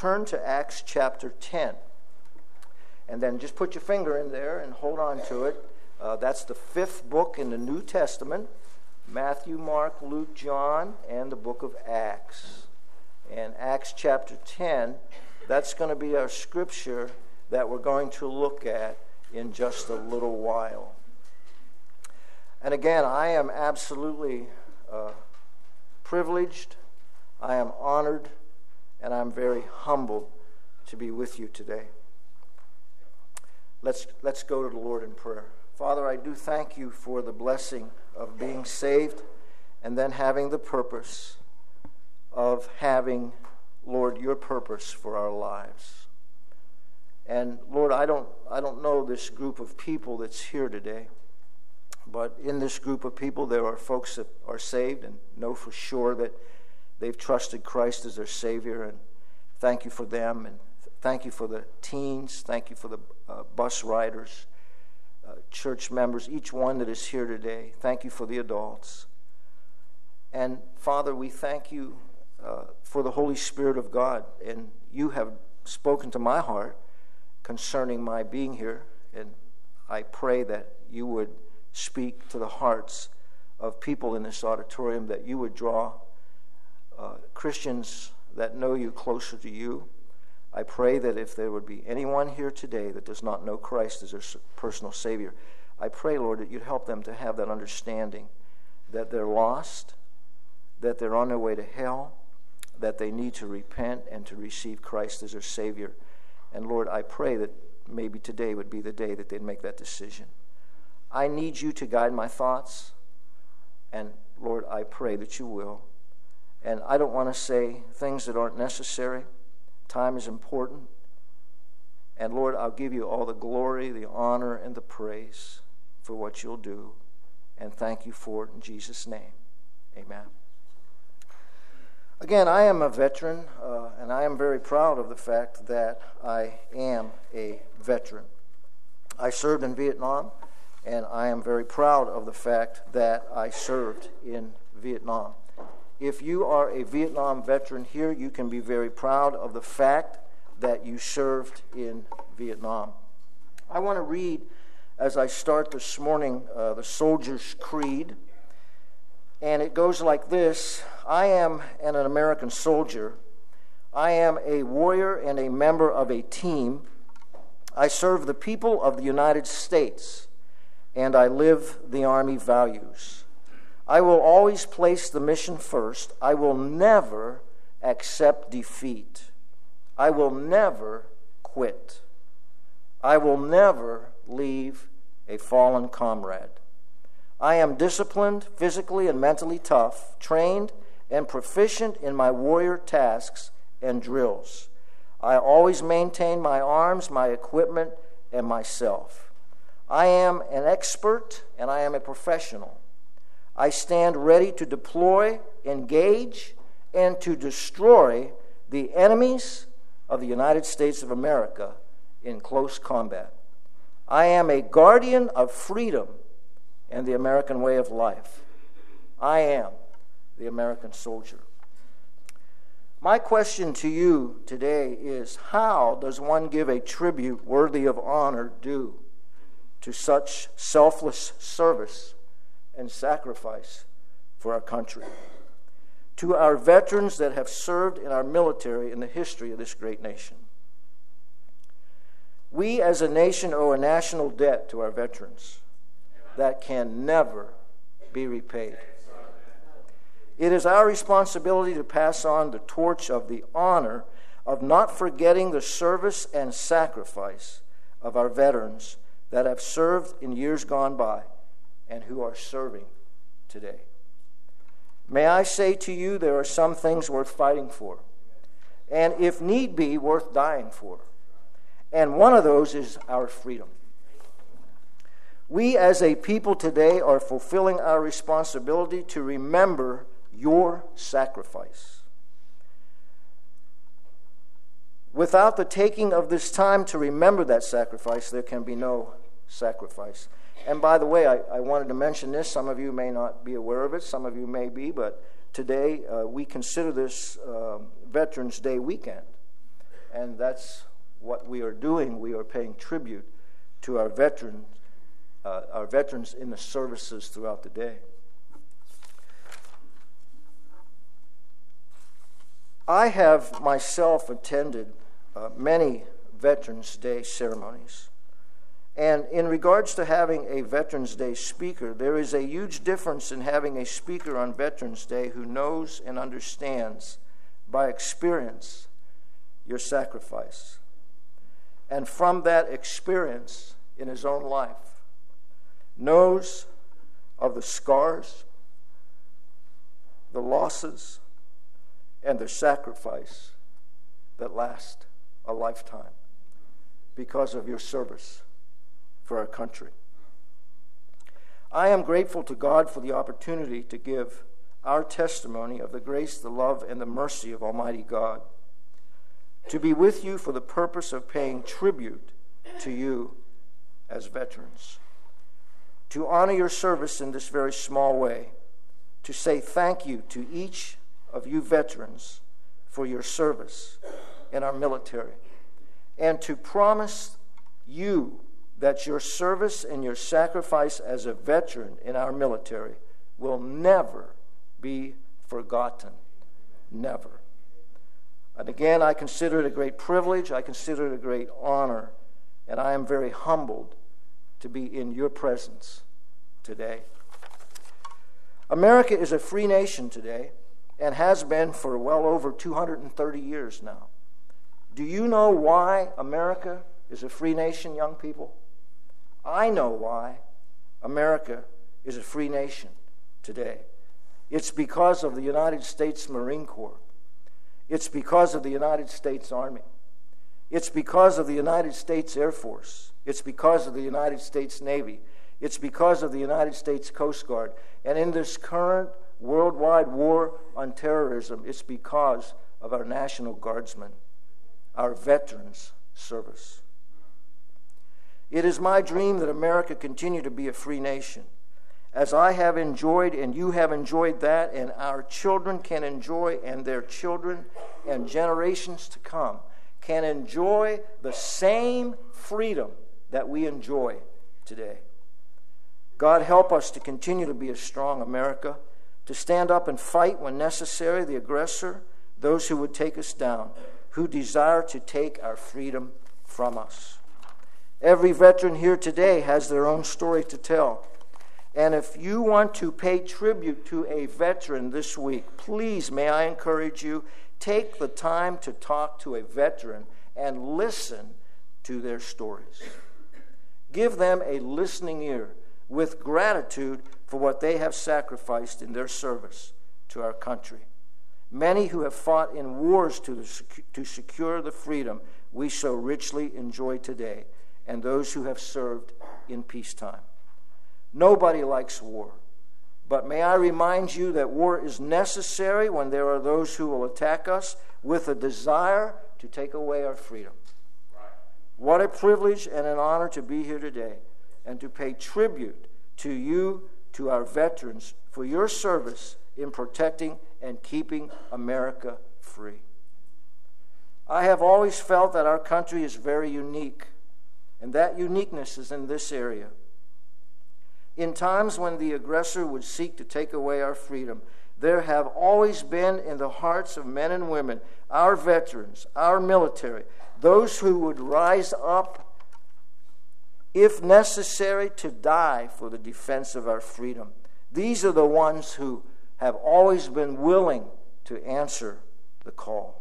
turn to Acts chapter 10. And then just put your finger in there and hold on to it. That's the fifth book in the New Testament: Matthew, Mark, Luke, John, and the book of Acts. And Acts chapter 10, that's going to be our scripture that we're going to look at in just a little while. And again, I am absolutely privileged, I am honored, and I'm very humbled to be with you today. Let's go to the Lord in prayer. Father, I do thank you for the blessing of being saved and then having the purpose of having, Lord, your purpose for our lives. And Lord, I don't know this group of people that's here today, but in this group of people there are folks that are saved and know for sure that they've trusted Christ as their Savior, and thank you for them, and thank you for the teens, thank you for the bus riders, church members, each one that is here today. Thank you for the adults. And Father, we thank you for the Holy Spirit of God, and you have spoken to my heart concerning my being here, and I pray that you would speak to the hearts of people in this auditorium, that you would draw Christians that know you closer to you. I pray that if there would be anyone here today that does not know Christ as their personal Savior, I pray, Lord, that you'd help them to have that understanding that they're lost, that they're on their way to hell, that they need to repent and to receive Christ as their Savior. And Lord, I pray that maybe today would be the day that they'd make that decision. I need you to guide my thoughts, and Lord, I pray that you will. And I don't want to say things that aren't necessary. Time is important. And Lord, I'll give you all the glory, the honor, and the praise for what you'll do. And thank you for it in Jesus' name. Amen. Again, I am a veteran, and I am very proud of the fact that I am a veteran. I served in Vietnam, and I am very proud of the fact that I served in Vietnam. If you are a Vietnam veteran here, you can be very proud of the fact that you served in Vietnam. I want to read, as I start this morning, the Soldier's Creed. And it goes like this: I am an American soldier. I am a warrior and a member of a team. I serve the people of the United States, and I live the Army values. I will always place the mission first. I will never accept defeat. I will never quit. I will never leave a fallen comrade. I am disciplined, physically and mentally tough, trained and proficient in my warrior tasks and drills. I always maintain my arms, my equipment, and myself. I am an expert and I am a professional. I stand ready to deploy, engage, and to destroy the enemies of the United States of America in close combat. I am a guardian of freedom and the American way of life. I am the American soldier. My question to you today is, how does one give a tribute worthy of honor due to such selfless service and sacrifice for our country? To our veterans that have served in our military in the history of this great nation. We as a nation owe a national debt to our veterans that can never be repaid. It is our responsibility to pass on the torch of the honor of not forgetting the service and sacrifice of our veterans that have served in years gone by and who are serving today. May I say to you, there are some things worth fighting for, and if need be, worth dying for. And one of those is our freedom. We as a people today are fulfilling our responsibility to remember your sacrifice. Without the taking of this time to remember that sacrifice, there can be no sacrifice. And by the way, I wanted to mention this. Some of you may not be aware of it. Some of you may be. But today we consider this Veterans Day weekend. And that's what we are doing. We are paying tribute to our veterans in the services throughout the day. I have myself attended many Veterans Day ceremonies. And in regards to having a Veterans Day speaker, there is a huge difference in having a speaker on Veterans Day who knows and understands by experience your sacrifice. And from that experience in his own life, knows of the scars, the losses, and the sacrifice that last a lifetime because of your service for our country. I am grateful to God for the opportunity to give our testimony of the grace, the love, and the mercy of Almighty God, to be with you for the purpose of paying tribute to you as veterans, to honor your service in this very small way, to say thank you to each of you veterans for your service in our military, and to promise you that your service and your sacrifice as a veteran in our military will never be forgotten. Never. And again, I consider it a great privilege, I consider it a great honor, and I am very humbled to be in your presence today. America is a free nation today and has been for well over 230 years now. Do you know why America is a free nation, young people? I know why America is a free nation today. It's because of the United States Marine Corps. It's because of the United States Army. It's because of the United States Air Force. It's because of the United States Navy. It's because of the United States Coast Guard. And in this current worldwide war on terrorism, it's because of our National Guardsmen, our veterans' service. It is my dream that America continue to be a free nation, as I have enjoyed and you have enjoyed that, and our children can enjoy, and their children and generations to come can enjoy the same freedom that we enjoy today. God help us to continue to be a strong America, to stand up and fight when necessary the aggressor, those who would take us down, who desire to take our freedom from us. Every veteran here today has their own story to tell. And if you want to pay tribute to a veteran this week, please, may I encourage you, take the time to talk to a veteran and listen to their stories. Give them a listening ear with gratitude for what they have sacrificed in their service to our country. Many who have fought in wars to secure the freedom we so richly enjoy today, and those who have served in peacetime. Nobody likes war, but may I remind you that war is necessary when there are those who will attack us with a desire to take away our freedom. Right. What a privilege and an honor to be here today and to pay tribute to you, to our veterans, for your service in protecting and keeping America free. I have always felt that our country is very unique, and that uniqueness is in this area. In times when the aggressor would seek to take away our freedom, there have always been in the hearts of men and women, our veterans, our military, those who would rise up, if necessary, to die for the defense of our freedom. These are the ones who have always been willing to answer the call.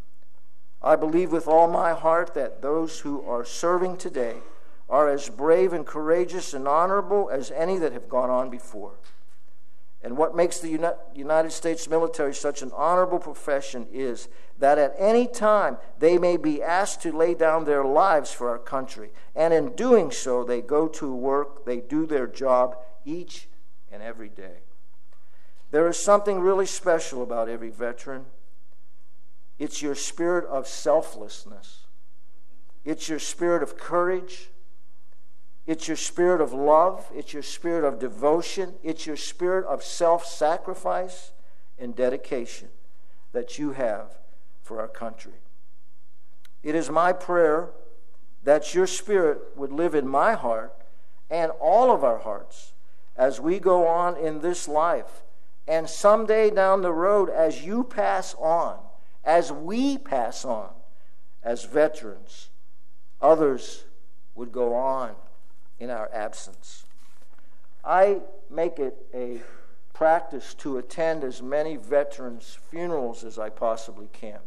I believe with all my heart that those who are serving today are as brave and courageous and honorable as any that have gone on before. And what makes the United States military such an honorable profession is that at any time they may be asked to lay down their lives for our country. And in doing so, they go to work, they do their job each and every day. There is something really special about every veteran. It's your spirit of selflessness. It's your spirit of courage. It's your spirit of love. It's your spirit of devotion. It's your spirit of self-sacrifice and dedication that you have for our country. It is my prayer that your Spirit would live in my heart and all of our hearts as we go on in this life, and someday down the road, as you pass on, as we pass on as veterans, others would go on in our absence. I make it a practice to attend as many veterans' funerals as I possibly can.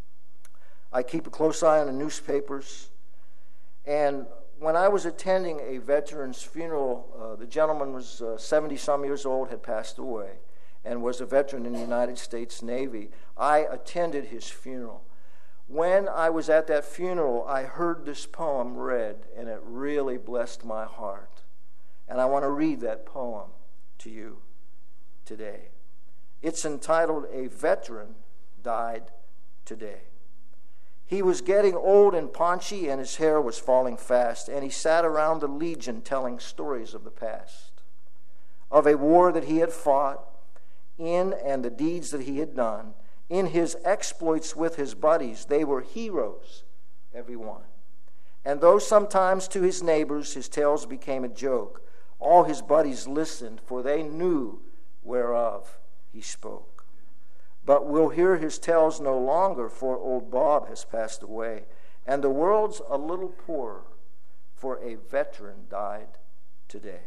I keep a close eye on the newspapers, and when I was attending a veteran's funeral, the gentleman was 70-some years old, had passed away, and was a veteran in the United States Navy. I attended his funeral. When I was at that funeral, I heard this poem read, and it really blessed my heart. And I want to read that poem to you today. It's entitled, "A Veteran Died Today." He was getting old and paunchy, and his hair was falling fast, and he sat around the Legion telling stories of the past, of a war that he had fought in and the deeds that he had done. In his exploits with his buddies, they were heroes, every one. And though sometimes to his neighbors his tales became a joke, all his buddies listened, for they knew whereof he spoke. But we'll hear his tales no longer, for old Bob has passed away, and the world's a little poorer, for a veteran died today.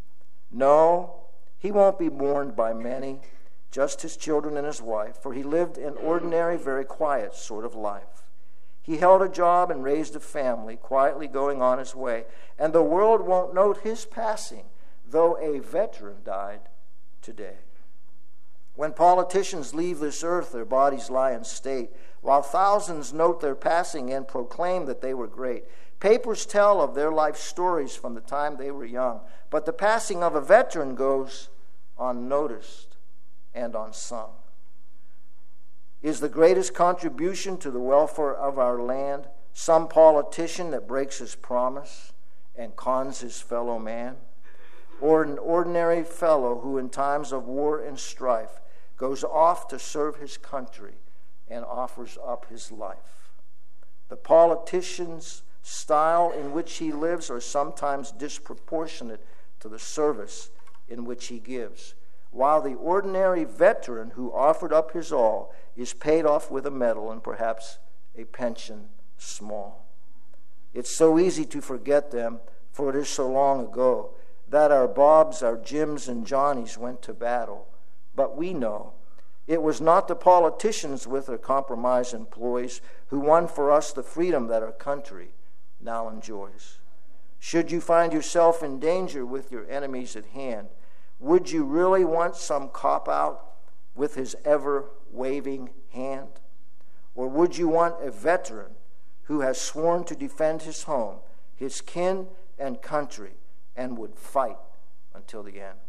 No, he won't be mourned by many, just his children and his wife, for he lived an ordinary, very quiet sort of life. He held a job and raised a family, quietly going on his way, and the world won't note his passing, though a veteran died today. When politicians leave this earth, their bodies lie in state, while thousands note their passing and proclaim that they were great. Papers tell of their life stories from the time they were young, but the passing of a veteran goes unnoticed and unsung. Is the greatest contribution to the welfare of our land some politician that breaks his promise and cons his fellow man? Or an ordinary fellow who in times of war and strife goes off to serve his country and offers up his life? The politician's style in which he lives are sometimes disproportionate to the service in which he gives, while the ordinary veteran who offered up his all is paid off with a medal and perhaps a pension small. It's so easy to forget them, for it is so long ago that our Bobs, our Jims, and Johnnies went to battle. But we know it was not the politicians with their compromised employees who won for us the freedom that our country now enjoys. Should you find yourself in danger with your enemies at hand, would you really want some cop-out with his ever-waving hand? Or would you want a veteran who has sworn to defend his home, his kin, and country, and would fight until the end?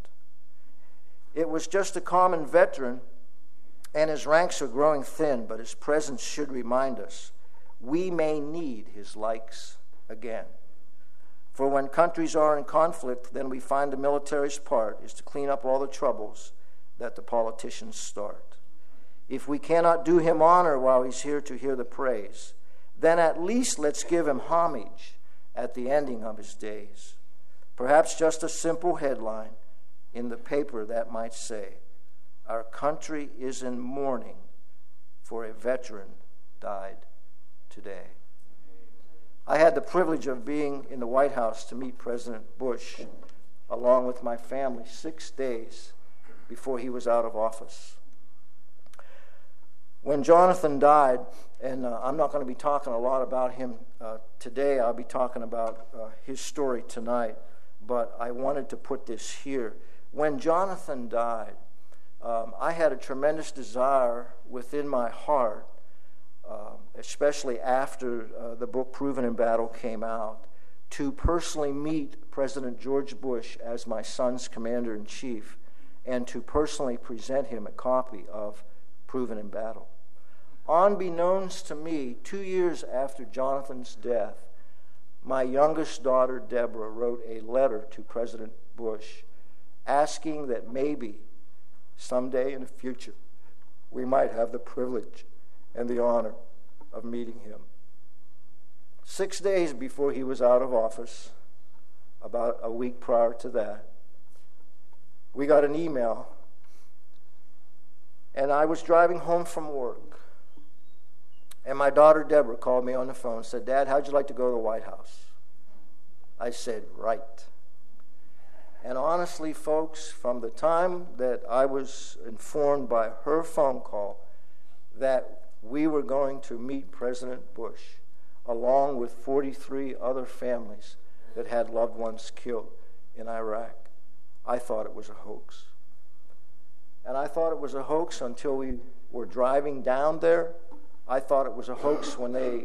It was just a common veteran, and his ranks are growing thin, but his presence should remind us we may need his likes again. For when countries are in conflict, then we find the military's part is to clean up all the troubles that the politicians start. If we cannot do him honor while he's here to hear the praise, then at least let's give him homage at the ending of his days. Perhaps just a simple headline in the paper that might say, "Our country is in mourning, for a veteran died today." I had the privilege of being in the White House to meet President Bush, along with my family, 6 days before he was out of office. When Jonathan died, and I'm not going to be talking a lot about him today, I'll be talking about his story tonight, but I wanted to put this here. When Jonathan died, I had a tremendous desire within my heart, especially after the book Proven in Battle came out, to personally meet President George Bush as my son's commander-in-chief and to personally present him a copy of Proven in Battle. Unbeknownst to me, 2 years after Jonathan's death, my youngest daughter, Deborah, wrote a letter to President Bush asking that maybe someday in the future we might have the privilege and the honor of meeting him. 6 days before he was out of office, about a week prior to that, we got an email. And I was driving home from work. And my daughter Deborah called me on the phone and said, "Dad, how'd you like to go to the White House?" I said, "Right." And honestly, folks, from the time that I was informed by her phone call that we were going to meet President Bush, along with 43 other families that had loved ones killed in Iraq, I thought it was a hoax. And I thought it was a hoax until we were driving down there. I thought it was a hoax when they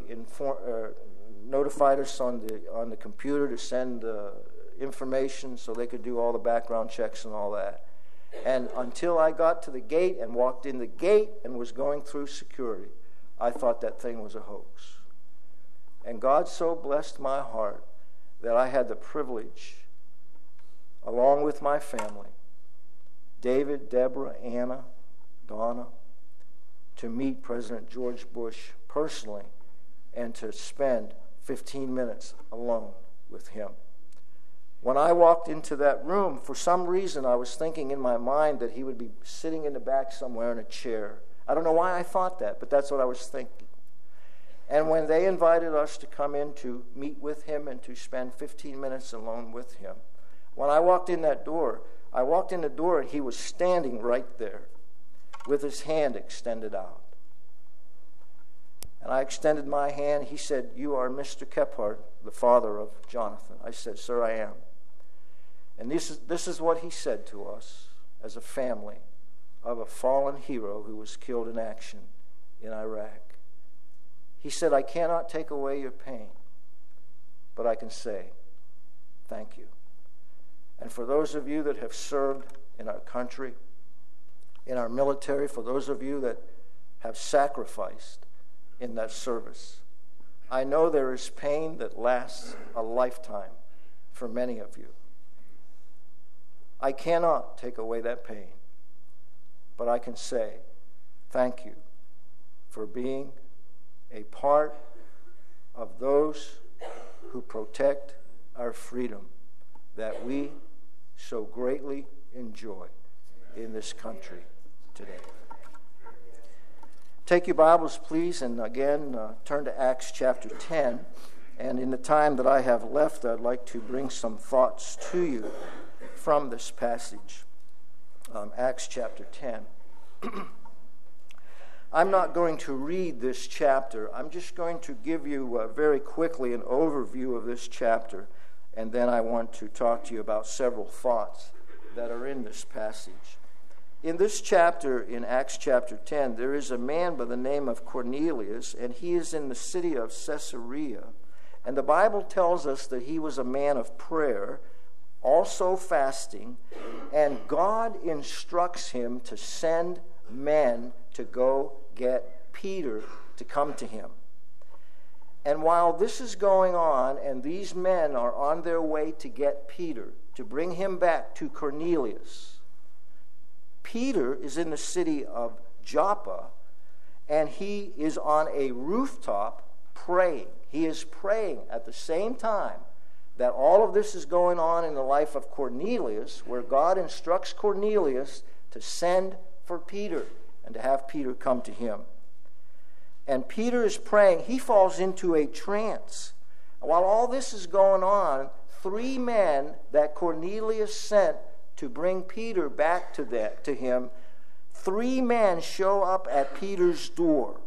notified us on the computer to send information so they could do all the background checks and all that. And until I got to the gate and walked in the gate and was going through security, I thought that thing was a hoax. And God so blessed my heart that I had the privilege, along with my family, David, Deborah, Anna, Donna, to meet President George Bush personally and to spend 15 minutes alone with him. When I walked into that room, for some reason I was thinking in my mind that he would be sitting in the back somewhere in a chair. I don't know why I thought that, but that's what I was thinking. And when they invited us to come in to meet with him and to spend 15 minutes alone with him, when I walked in the door and he was standing right there with his hand extended out. And I extended my hand. He said, "You are Mr. Kephart, the father of Jonathan." I said, "Sir, I am." And this is what he said to us as a family of a fallen hero who was killed in action in Iraq. He said, "I cannot take away your pain, but I can say thank you." And for those of you that have served in our country, in our military, for those of you that have sacrificed in that service, I know there is pain that lasts a lifetime for many of you. I cannot take away that pain, but I can say thank you for being a part of those who protect our freedom that we so greatly enjoy in this country today. Take your Bibles, please, and again, turn to Acts chapter 10. And in the time that I have left, I'd like to bring some thoughts to you from this passage, Acts chapter 10. I'm not going to read this chapter. I'm just going to give you very quickly an overview of this chapter, and then I want to talk to you about several thoughts that are in this passage. In this chapter, in Acts chapter 10, there is a man by the name of Cornelius, and he is in the city of Caesarea. And the Bible tells us that he was a man of prayer, also fasting, and God instructs him to send men to go get Peter to come to him. And while this is going on, and these men are on their way to get Peter, to bring him back to Cornelius, Peter is in the city of Joppa, and he is on a rooftop praying. He is praying at the same time that all of this is going on in the life of Cornelius, where God instructs Cornelius to send for Peter and to have Peter come to him. And Peter is praying. He falls into a trance. While all this is going on, 3 men that Cornelius sent to bring Peter back to him, 3 men show up at Peter's door.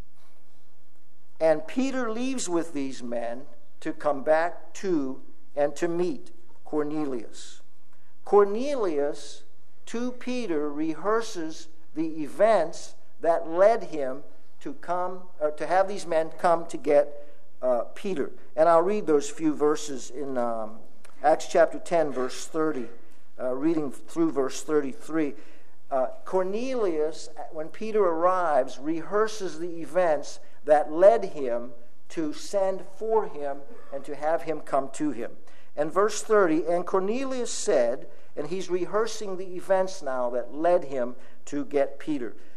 And Peter leaves with these men to come back to and to meet Cornelius. Cornelius, to Peter, rehearses the events that led him to come, or to have these men come to get Peter. And I'll read those few verses in Acts chapter 10, verse 30, reading through verse 33. Cornelius, when Peter arrives, rehearses the events that led him to send for him and to have him come to him. And verse 30, and Cornelius said, and he's rehearsing the events now that led him to get Peter.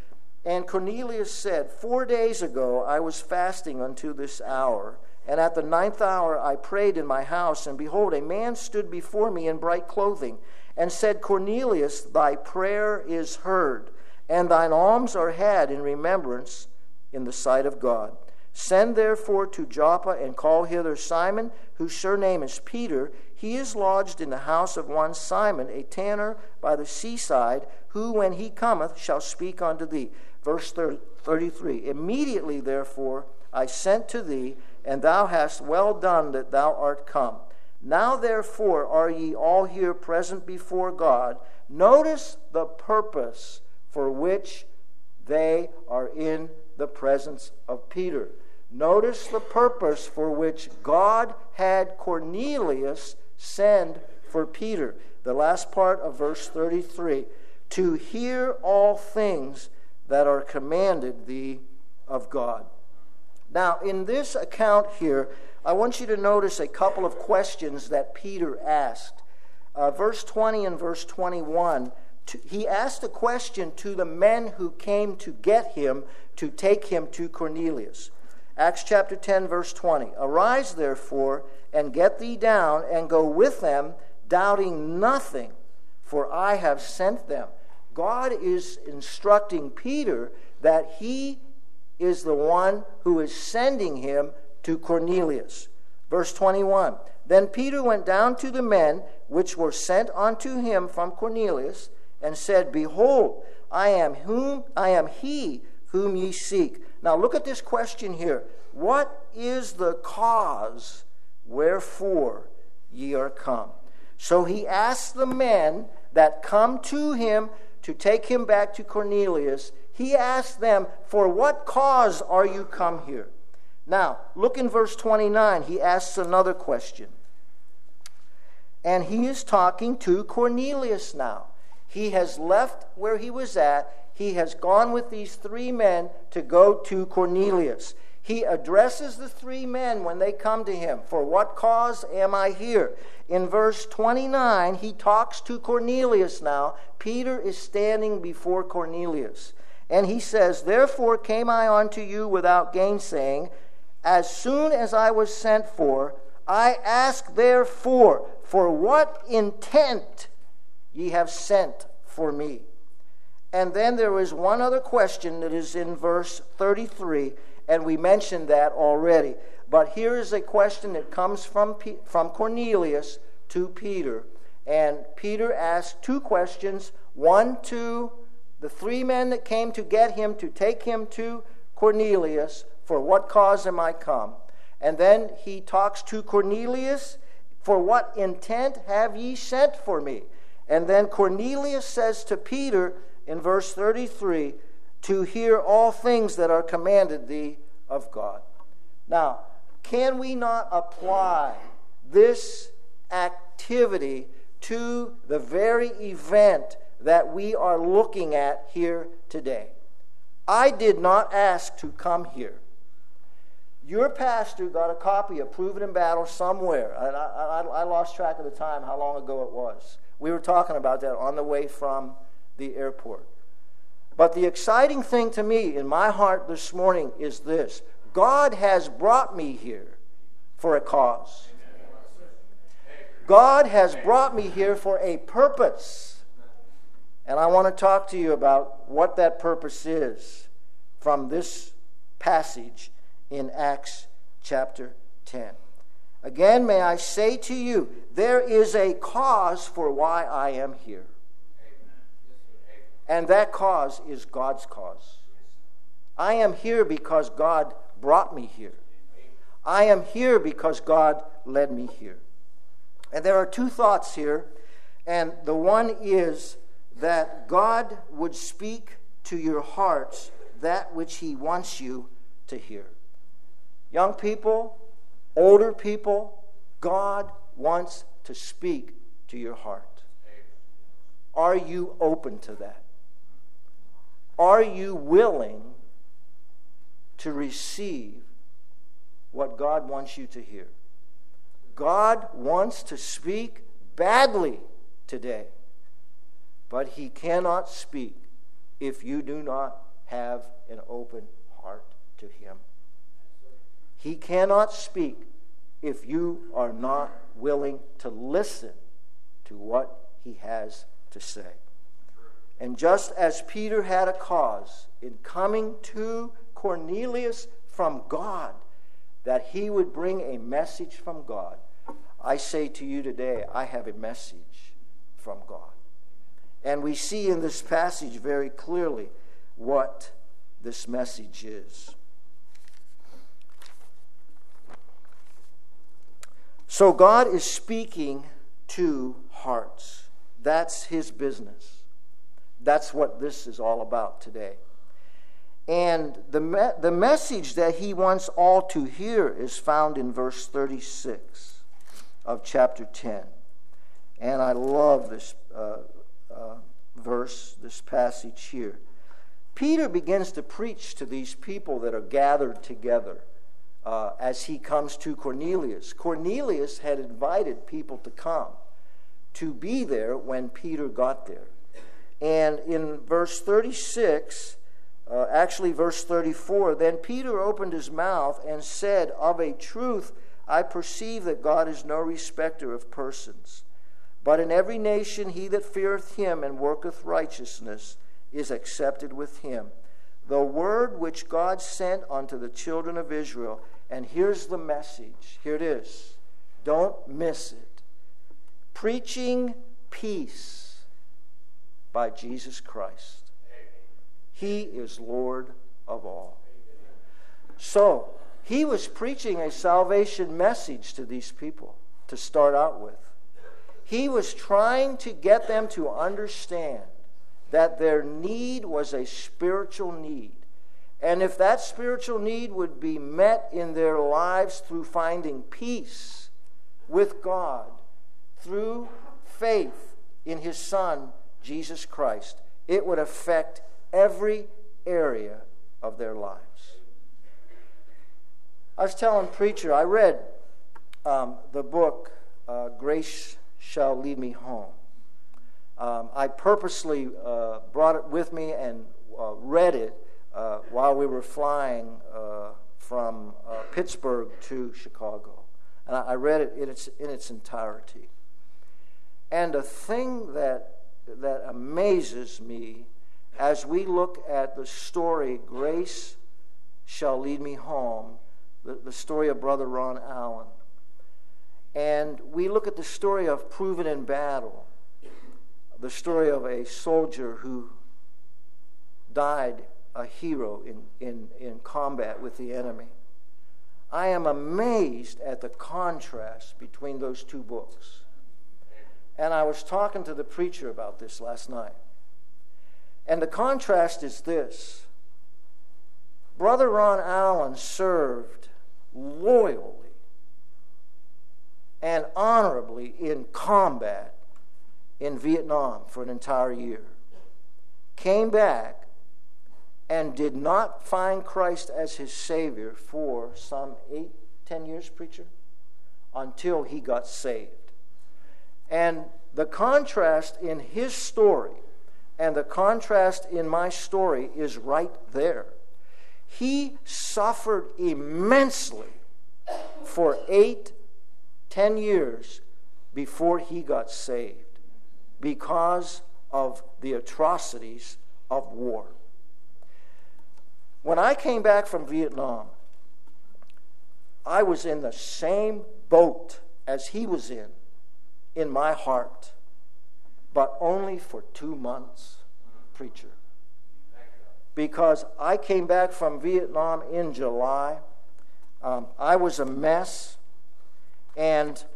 And Cornelius said, 4 days ago I was fasting unto this hour, and at the 9th hour I prayed in my house, and behold, a man stood before me in bright clothing, and said, Cornelius, thy prayer is heard, and thine alms are had in remembrance in the sight of God. Send therefore to Joppa, and call hither Simon, whose surname is Peter. He is lodged in the house of one Simon, a tanner by the seaside, who when he cometh shall speak unto thee. Verse 33, Immediately therefore I sent to thee, and thou hast well done that thou art come. Now therefore are ye all here present before God. Notice the purpose for which they are in the presence of Peter. Notice the purpose for which God had Cornelius send for Peter. The last part of verse 33, to hear all things that are commanded thee of God. Now, in this account here, I want you to notice a couple of questions that Peter asked. Verse 20 and verse 21, he asked a question to the men who came to get him, to take him to Cornelius. Acts chapter 10, verse 20, Arise therefore, and get thee down, and go with them, doubting nothing, for I have sent them. God is instructing Peter that he is the one who is sending him to Cornelius. Verse 21, Then Peter went down to the men which were sent unto him from Cornelius, and said, Behold, I am he whom ye seek. Now look at this question here. What is the cause wherefore ye are come? So he asks the men that come to him to take him back to Cornelius, he asks them, for what cause are you come here? Now, look in verse 29. He asks another question. And he is talking to Cornelius now. He has left where he was at. He has gone with these 3 men to go to Cornelius. He addresses the 3 men when they come to him. For what cause am I here? In verse 29, he talks to Cornelius now. Peter is standing before Cornelius. And he says, Therefore came I unto you without gainsaying. As soon as I was sent for, I ask therefore, for what intent ye have sent for me? And then there is one other question that is in verse 33, and we mentioned that already. But here is a question that comes from Cornelius to Peter. And Peter asks 2 questions. One to the 3 men that came to get him, to take him to Cornelius. For what cause am I come? And then he talks to Cornelius. For what intent have ye sent for me? And then Cornelius says to Peter in verse 33, to hear all things that are commanded thee of God. Now, can we not apply this activity to the very event that we are looking at here today? I did not ask to come here. Your pastor got a copy of Proven in Battle somewhere. I lost track of the time, how long ago it was. We were talking about that on the way from the airport. But the exciting thing to me in my heart this morning is this. God has brought me here for a cause. God has brought me here for a purpose. And I want to talk to you about what that purpose is from this passage in Acts chapter 10. Again, may I say to you, there is a cause for why I am here. And that cause is God's cause. I am here because God brought me here. I am here because God led me here. And there are 2 thoughts here. And the one is that God would speak to your hearts that which He wants you to hear. Young people, older people, God wants to speak to your heart. Are you open to that? Are you willing to receive what God wants you to hear? God wants to speak badly today, but He cannot speak if you do not have an open heart to Him. He cannot speak if you are not willing to listen to what He has to say. And just as Peter had a cause in coming to Cornelius from God, that he would bring a message from God, I say to you today, I have a message from God. And we see in this passage very clearly what this message is. So God is speaking to hearts. That's His business. That's what this is all about today. And the message that He wants all to hear is found in verse 36 of chapter 10. And I love this verse, this passage here. Peter begins to preach to these people that are gathered together as he comes to Cornelius. Cornelius had invited people to come, to be there when Peter got there. And in verse 36, actually verse 34, then Peter opened his mouth and said, of a truth, I perceive that God is no respecter of persons. But in every nation he that feareth Him and worketh righteousness is accepted with Him. The word which God sent unto the children of Israel. And here's the message. Here it is. Don't miss it. Preaching peace by Jesus Christ. He is Lord of all. So, He was preaching a salvation message to these people to start out with. He was trying to get them to understand that their need was a spiritual need. And if that spiritual need would be met in their lives through finding peace with God, through faith in His Son, Jesus Christ, it would affect every area of their lives. I was telling Preacher, I read the book, Grace Shall Lead Me Home. I purposely brought it with me and read it while we were flying from Pittsburgh to Chicago. And I read it in its entirety. And a thing that amazes me as we look at the story, Grace Shall Lead Me Home, the story of Brother Ron Allen, and we look at the story of Proven in Battle, the story of a soldier who died a hero in combat with the enemy. I am amazed at the contrast between those two books. And I was talking to the preacher about this last night. And the contrast is this. Brother Ron Allen served loyally and honorably in combat in Vietnam for an entire year. Came back and did not find Christ as his Savior for some 8-10 years, Preacher, until he got saved. And the contrast in his story and the contrast in my story is right there. He suffered immensely for 8-10 years before he got saved because of the atrocities of war. When I came back from Vietnam, I was in the same boat as he was in my heart, but only for 2 months, Preacher. Because I came back from Vietnam in July. I was a mess, and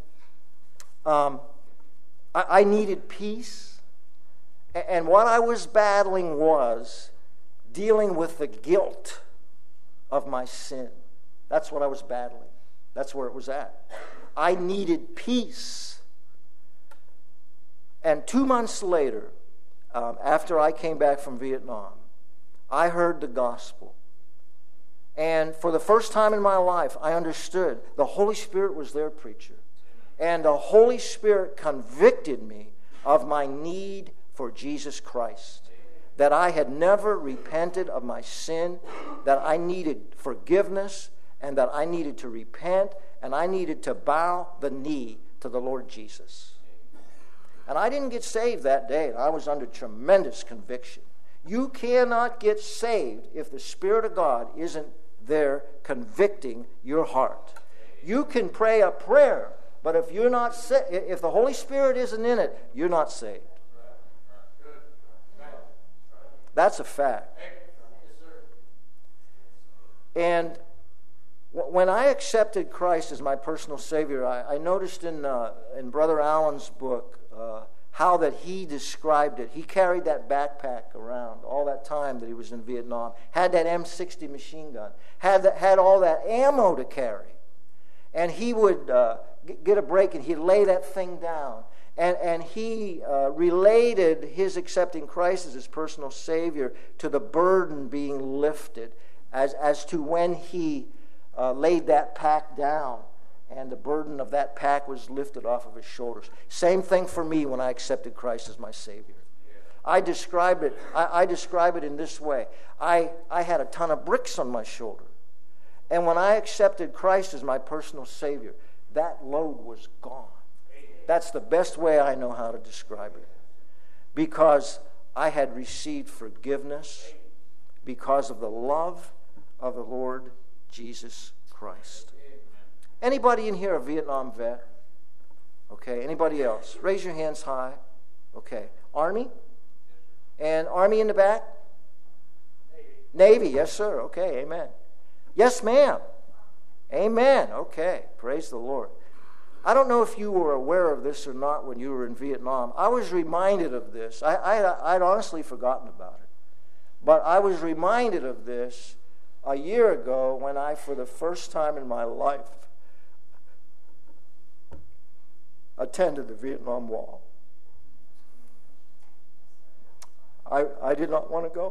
I needed peace. And what I was battling was dealing with the guilt of my sin. That's what I was battling. That's where it was at. I needed peace. And 2 months later, after I came back from Vietnam, I heard the gospel. And for the first time in my life, I understood the Holy Spirit was there, Preacher. And the Holy Spirit convicted me of my need for Jesus Christ. that I had never repented of my sin, that I needed forgiveness, and that I needed to repent, and I needed to bow the knee to the Lord Jesus. And I didn't get saved that day, and I was under tremendous conviction. You cannot get saved if the Spirit of God isn't there convicting your heart. You can pray a prayer, but if you're not if the Holy Spirit isn't in it, you're not saved. That's a fact. And when I accepted Christ as my personal Savior, I noticed in Brother Allen's book how that he described it. He carried that backpack around all that time that he was in Vietnam, had that M60 machine gun, had all that ammo to carry. And he would get a break and he'd lay that thing down. And he related his accepting Christ as his personal Savior to the burden being lifted as to when he laid that pack down and the burden of that pack was lifted off of his shoulders. Same thing for me when I accepted Christ as my Savior. I describe it in this way. I had a ton of bricks on my shoulder. And when I accepted Christ as my personal Savior, that load was gone. That's the best way I know how to describe it. Because I had received forgiveness because of the love of the Lord Jesus Christ. Anybody in here a Vietnam vet? Okay. Anybody else? Raise your hands high. Okay. Army? And Army in the back? Navy. Yes, sir. Okay. Amen. Yes, ma'am. Amen. Okay. Praise the Lord. I don't know if you were aware of this or not when you were in Vietnam. I was reminded of this. I'd honestly forgotten about it. But I was reminded of this a year ago when I, for the first time in my life, attended the Vietnam Wall. I did not want to go.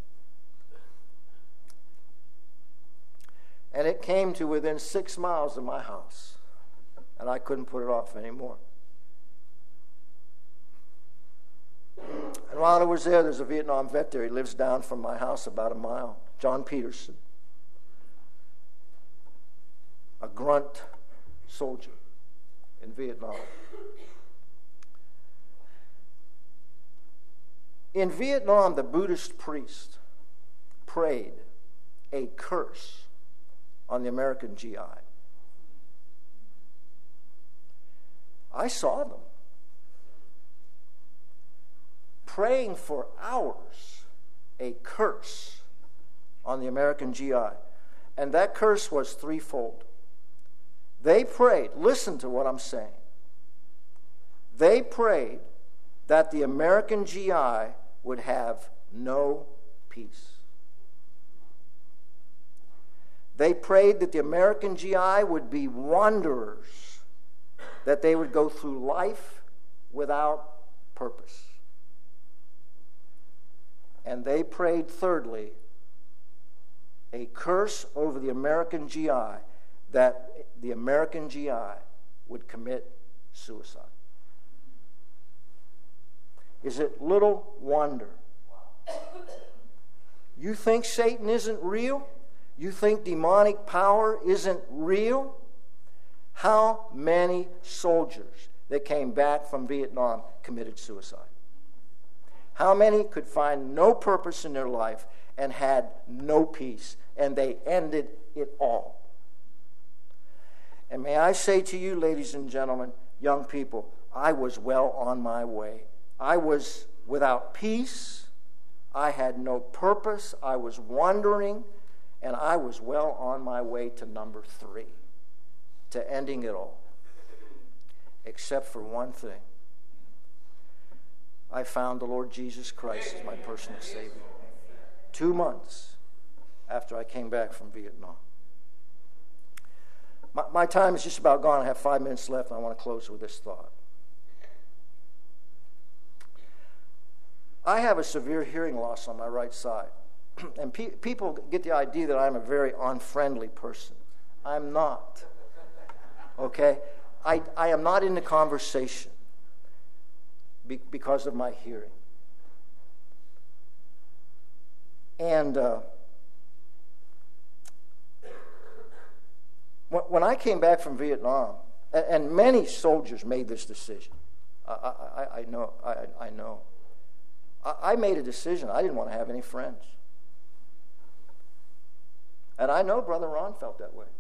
And it came to within 6 miles of my house. And I couldn't put it off anymore. And while I was there, there's a Vietnam vet there. He lives down from my house about a mile. John Peterson. A grunt soldier in Vietnam. In Vietnam, the Buddhist priest prayed a curse on the American GI. I saw them praying for hours a curse on the American GI. And that curse was threefold. They prayed, listen to what I'm saying. They prayed that the American GI would have no peace. They prayed that the American GI would be wanderers, that they would go through life without purpose. And they prayed, thirdly, a curse over the American GI, that the American GI would commit suicide. Is it little wonder? You think Satan isn't real? You think demonic power isn't real? How many soldiers that came back from Vietnam committed suicide? How many could find no purpose in their life and had no peace, and they ended it all? And may I say to you, ladies and gentlemen, young people, I was well on my way. I was without peace. I had no purpose. I was wandering, and I was well on my way to number 3, to ending it all. Except for one thing. I found the Lord Jesus Christ as my personal Savior 2 months after I came back from Vietnam. My time is just about gone. I have 5 minutes left, and I want to close with this thought. I have a severe hearing loss on my right side. And people get the idea that I'm a very unfriendly person. I'm not. Okay? I am not in the conversation because of my hearing. And when I came back from Vietnam, and many soldiers made this decision. I know. I made a decision. I didn't want to have any friends. And I know Brother Ron felt that way.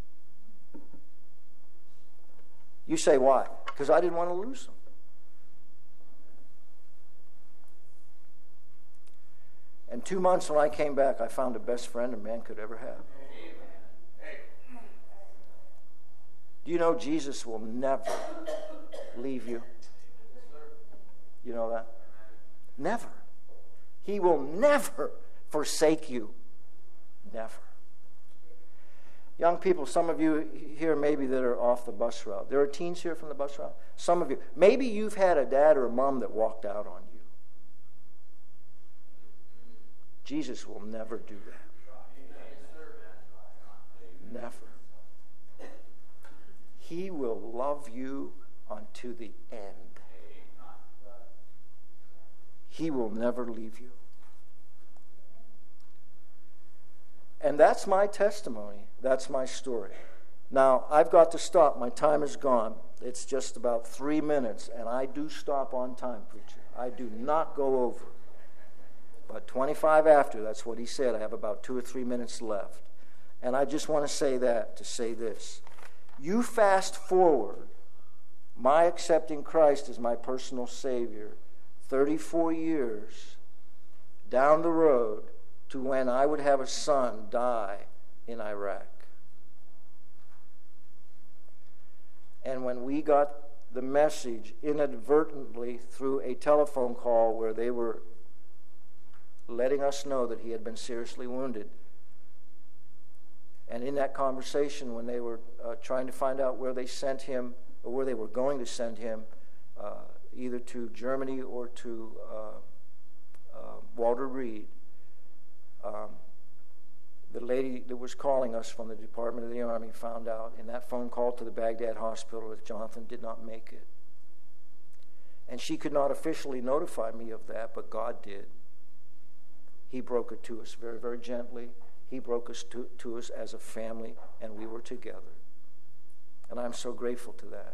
You say, why? Because I didn't want to lose them. And 2 months when I came back, I found the best friend a man could ever have. Do you know Jesus will never leave you? You know that? Never. He will never forsake you. Never. Young people, some of you here maybe that are off the bus route. There are teens here from the bus route. Some of you. Maybe you've had a dad or a mom that walked out on you. Jesus will never do that. Never. He will love you unto the end. He will never leave you. And that's my testimony. That's my story. Now, I've got to stop. My time is gone. It's just about 3 minutes, and I do stop on time, preacher. I do not go over. But 25 after, that's what he said. I have about 2 or 3 minutes left. And I just want to say that, to say this. You fast forward my accepting Christ as my personal Savior 34 years down the road to when I would have a son die in Iraq. And when we got the message inadvertently through a telephone call where they were letting us know that he had been seriously wounded, and in that conversation when they were trying to find out where they sent him, or where they were going to send him, either to Germany or to Walter Reed, the lady that was calling us from the Department of the Army found out in that phone call to the Baghdad hospital that Jonathan did not make it. And she could not officially notify me of that, but God did. He broke it to us very, very gently. He broke us to us as a family, and we were together. And I'm so grateful to that.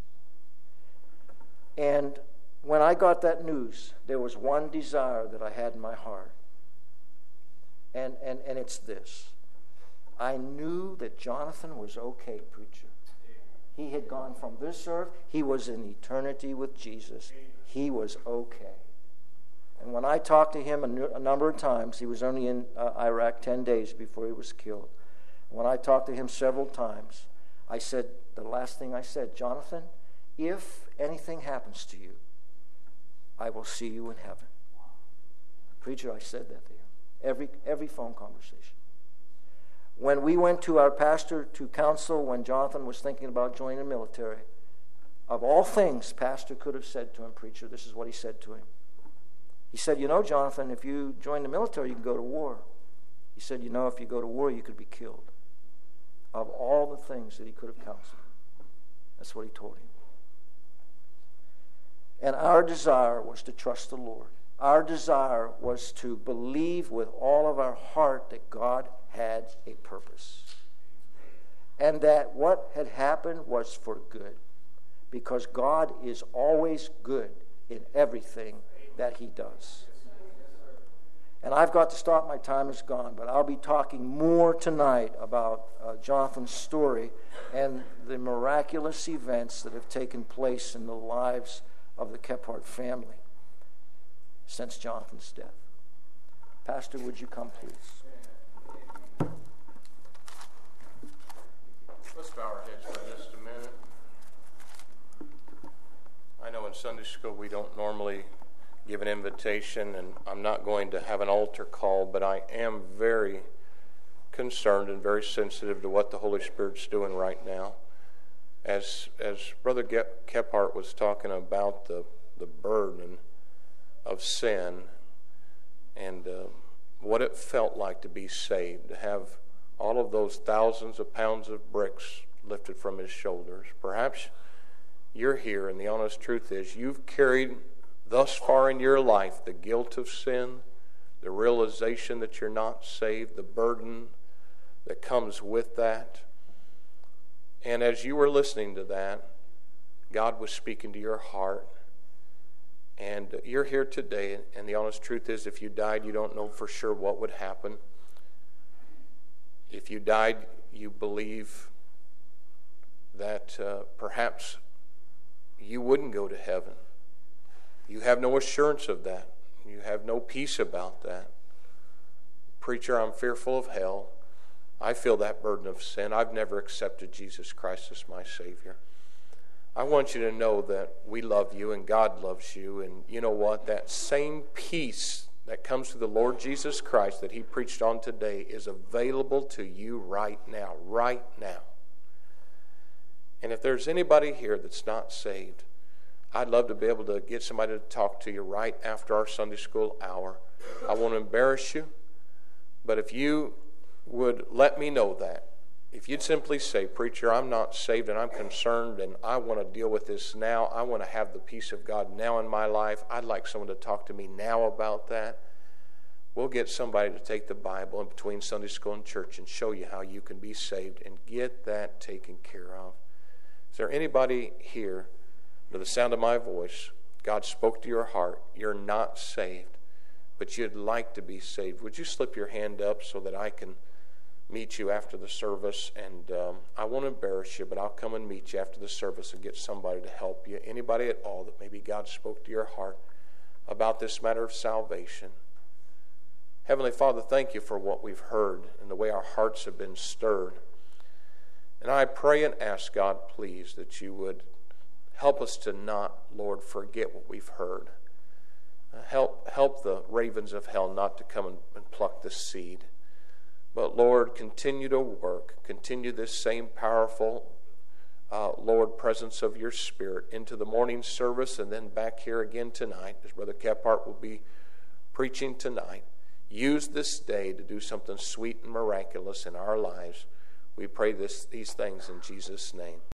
And when I got that news, there was one desire that I had in my heart. And it's this. I knew that Jonathan was okay, preacher. He had gone from this earth. He was in eternity with Jesus. He was okay. And when I talked to him a number of times, he was only in Iraq 10 days before he was killed. When I talked to him several times, I said, the last thing I said, Jonathan, if anything happens to you, I will see you in heaven. Preacher, I said that to him. Every phone conversation. When we went to our pastor to counsel when Jonathan was thinking about joining the military, of all things pastor could have said to him, preacher, this is what he said to him. He said, you know, Jonathan, if you join the military, you can go to war. He said, you know, if you go to war, you could be killed. Of all the things that he could have counseled. That's what he told him. And our desire was to trust the Lord. Our desire was to believe with all of our heart that God had a purpose. And that what had happened was for good. Because God is always good in everything that he does. And I've got to stop. My time is gone. But I'll be talking more tonight about Jonathan's story and the miraculous events that have taken place in the lives of the Kephart family since Jonathan's death. Pastor, would you come, please? Let's bow our heads for just a minute. I know in Sunday school we don't normally give an invitation, and I'm not going to have an altar call, but I am very concerned and very sensitive to what the Holy Spirit's doing right now. As Brother Kephart was talking about the burden of sin and what it felt like to be saved, to have all of those thousands of pounds of bricks lifted from his shoulders. Perhaps you're here, and the honest truth is you've carried thus far in your life the guilt of sin, the realization that you're not saved, the burden that comes with that. And as you were listening to that, God was speaking to your heart. And you're here today, and the honest truth is, if you died, you don't know for sure what would happen. If you died, you believe that perhaps you wouldn't go to heaven. You have no assurance of that. You have no peace about that. Preacher, I'm fearful of hell. I feel that burden of sin. I've never accepted Jesus Christ as my Savior. I want you to know that we love you and God loves you. And you know what? That same peace that comes through the Lord Jesus Christ that he preached on today is available to you right now. Right now. And if there's anybody here that's not saved, I'd love to be able to get somebody to talk to you right after our Sunday school hour. I won't embarrass you, but if you would let me know that, if you'd simply say, Preacher, I'm not saved and I'm concerned and I want to deal with this now. I want to have the peace of God now in my life. I'd like someone to talk to me now about that. We'll get somebody to take the Bible in between Sunday school and church and show you how you can be saved and get that taken care of. Is there anybody here, to the sound of my voice, God spoke to your heart, you're not saved, but you'd like to be saved? Would you slip your hand up so that I can meet you after the service? And I won't embarrass you, but I'll come and meet you after the service and get somebody to help you. Anybody at all that maybe God spoke to your heart about this matter of salvation. Heavenly Father, thank you for what we've heard and the way our hearts have been stirred. And I pray and ask, God, please, that you would help us to not, Lord, forget what we've heard. Help the ravens of hell not to come and pluck the seed. But, Lord, continue to work. Continue this same powerful, Lord, presence of your Spirit into the morning service and then back here again tonight, as Brother Kephart will be preaching tonight. Use this day to do something sweet and miraculous in our lives. We pray these things in Jesus' name.